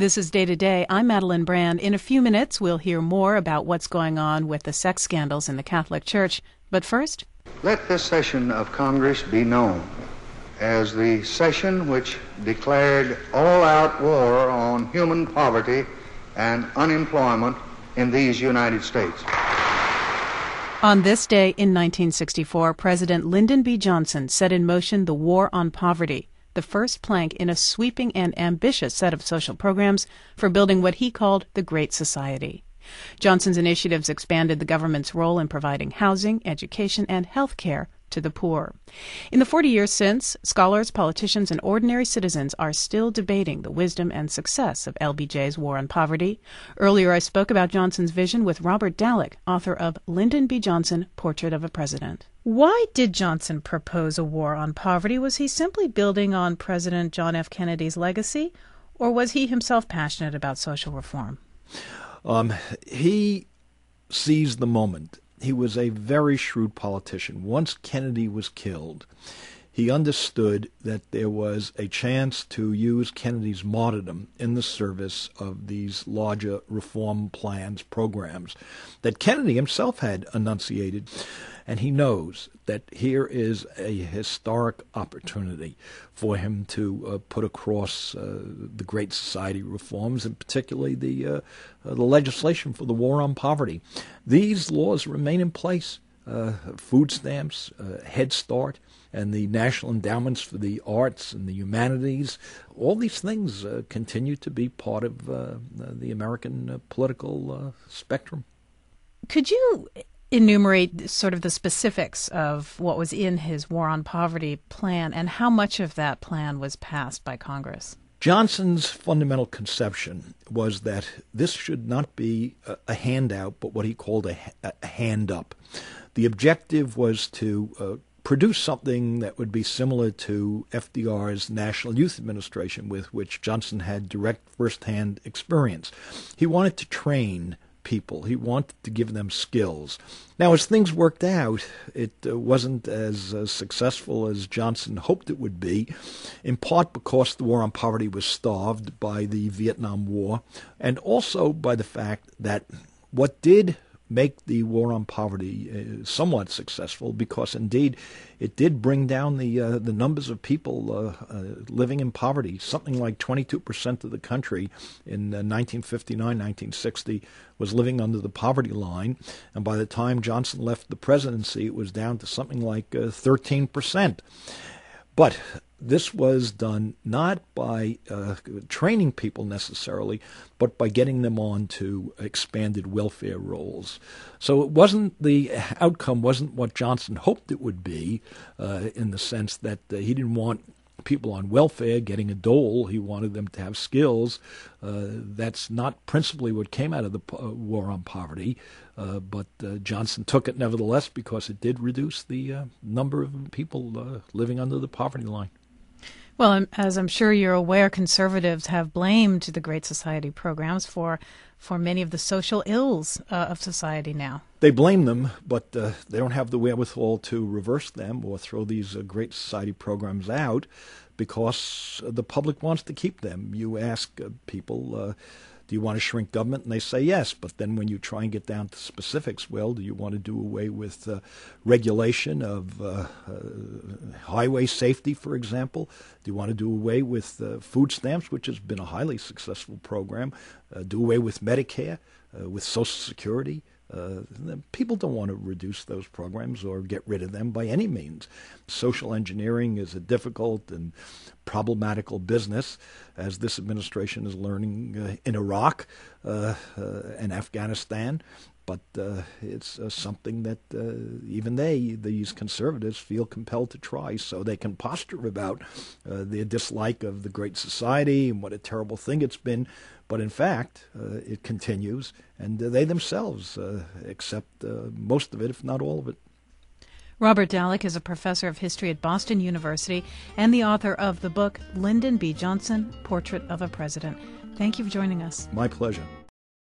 This is Day to Day. I'm Madeline Brand. In a few minutes, we'll hear more about what's going on with the sex scandals in the Catholic Church. But first, let this session of Congress be known as the session which declared all-out war on human poverty and unemployment in these United States. On this day in 1964, President Lyndon B. Johnson set in motion the War on Poverty, the first plank in a sweeping and ambitious set of social programs for building what he called the Great Society. Johnson's initiatives expanded the government's role in providing housing, education, and health care to the poor. In the 40 years since, scholars, politicians, and ordinary citizens are still debating the wisdom and success of LBJ's War on Poverty. Earlier, I spoke about Johnson's vision with Robert Dallek, author of Lyndon B. Johnson, Portrait of a President. Why did Johnson propose a war on poverty? Was he simply building on President John F. Kennedy's legacy, or was he himself passionate about social reform? He seized the moment. He was a very shrewd politician. Once Kennedy was killed, he understood that there was a chance to use Kennedy's martyrdom in the service of these larger reform plans, programs that Kennedy himself had enunciated. And he knows that here is a historic opportunity for him to put across the Great Society reforms, and particularly the legislation for the War on Poverty. These laws remain in place. Food stamps, Head Start, and the national endowments for the arts and the humanities, all these things continue to be part of the American political spectrum. Could you enumerate sort of the specifics of what was in his War on Poverty plan and how much of that plan was passed by Congress? Johnson's fundamental conception was that this should not be a handout, but what he called a hand up. The objective was to produce something that would be similar to FDR's National Youth Administration, with which Johnson had direct first-hand experience. He wanted to train people. He wanted to give them skills. Now, as things worked out, it wasn't as successful as Johnson hoped it would be, in part because the War on Poverty was starved by the Vietnam War, and also by the fact that what did make the War on Poverty somewhat successful, because indeed it did bring down the numbers of people living in poverty. Something like 22% of the country in 1959, 1960 was living under the poverty line, and by the time Johnson left the presidency, it was down to something like 13%. But this was done not by training people necessarily, but by getting them on to expanded welfare rolls. So the outcome wasn't what Johnson hoped it would be, in the sense that he didn't want people on welfare getting a dole. He wanted them to have skills. That's not principally what came out of the War on Poverty, but Johnson took it nevertheless because it did reduce the number of people living under the poverty line. Well, as I'm sure you're aware, conservatives have blamed the Great Society programs for many of the social ills of society now. They blame them, but they don't have the wherewithal to reverse them or throw these Great Society programs out, because the public wants to keep them. You ask people, do you want to shrink government? And they say yes. But then when you try and get down to specifics, well, do you want to do away with regulation of highway safety, for example? Do you want to do away with food stamps, which has been a highly successful program? Do away with Medicare, with Social Security? People don't want to reduce those programs or get rid of them by any means. Social engineering is a difficult and problematical business, as this administration is learning in Iraq and Afghanistan. But it's something that even these conservatives, feel compelled to try, so they can posture about their dislike of the Great Society and what a terrible thing it's been. But in fact, it continues, and they themselves accept most of it, if not all of it. Robert Dallek is a professor of history at Boston University and the author of the book Lyndon B. Johnson, Portrait of a President. Thank you for joining us. My pleasure.